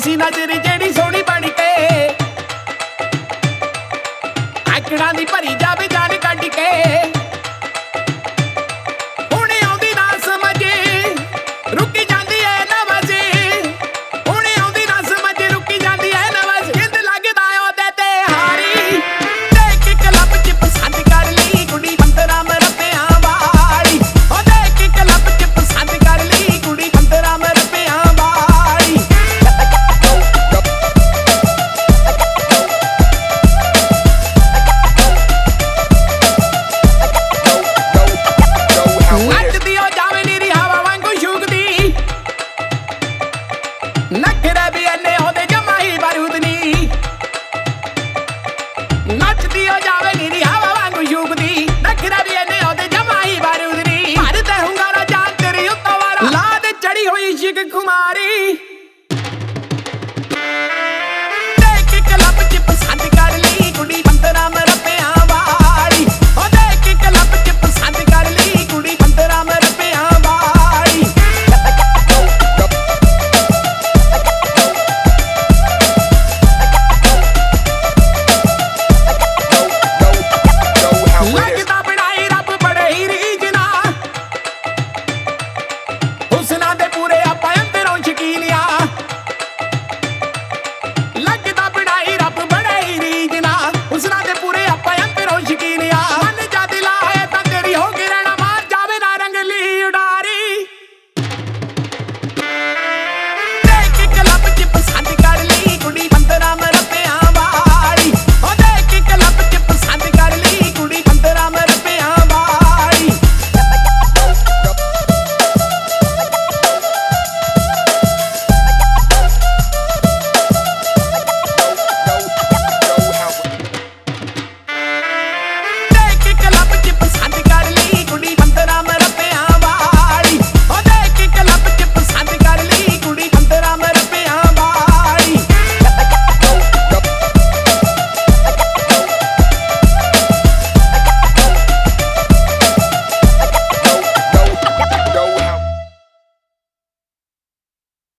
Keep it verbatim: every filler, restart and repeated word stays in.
ਸੀ ਨਜ਼ਰ ਜਿਹੜੀ ਸੋਹਣੀ ਬਣ ਕੇ ਆਕੜਾਂ ਦੀ ਭਰੀ ਜਾਵੇ ਜਾਨ ਕੱਢ ਕੇ ਹੁਣ ਆਉਂਦੀ ਨਾ ਸਮਝ ਰੁਕੀ ਜਾਂਦੀ ਐ ਨਵਜ਼ ਹੁਣ ਆਉਂਦੀ ਨਾ ਸਮਝ ਰੁਕੀ ਜਾਂਦੀ ਐ ਨਵਜ਼ ਜਿੰਦ ਲੱਗਦਾ ਉਹਦੇ ਤੇ ਹਾਰੀ ਦੇਖ ਇੱਕ ਲੱਭ ਚ ਪਸੰਦ ਕਰ ਲਈ ਕੁੜੀ ਪੰਦਰਾਂ ਮਰਪਿਆਂ ਵਾਲੀ ਉਹ ਦੇਖ ਇੱਕ ਲੱਭ ਚ ਪਸੰਦ ਕਰ ਲਈ ਕੁੜੀ ਪੰਦਰਾਂ ਮਰਪਿਆਂ ਵਾਲੀ ਨੱਚਦੀ ਉਹ ਜਾਵੇ ਨੀਰੀ ਹਵਾ ਵਾਂਗੂ ਸ਼ੂਕਦੀ ਨਖਰੇ ਵੀ ਇੰਨੇ ਉਹਦੇ ਜਮਾ ਹੀ ਬਾਰੂਦ ਨੀ ਨੱਚਦੀ ਉਹ ਜਾਵੇ ਨੀਰੀ ਹਵਾ ਵਾਂਗੂ ਸ਼ੂਕਦੀ ਨਖਰੇ ਵੀ ਇੰਨੇ ਉਹਦੇ ਜਮਾ ਹੀ ਬਾਰੂਦ ਨੀ ਭਰਦੇ ਹੁੰਗਾਰਾ ਜਾਨ ਤੇਰੀ ਉੱਤੋਂ ਵਾਰਾ ਲਾ ਦੇ ਚੜੀ ਹੋਈ ਇਸ਼ਕ ਖੁਮਾਰੀ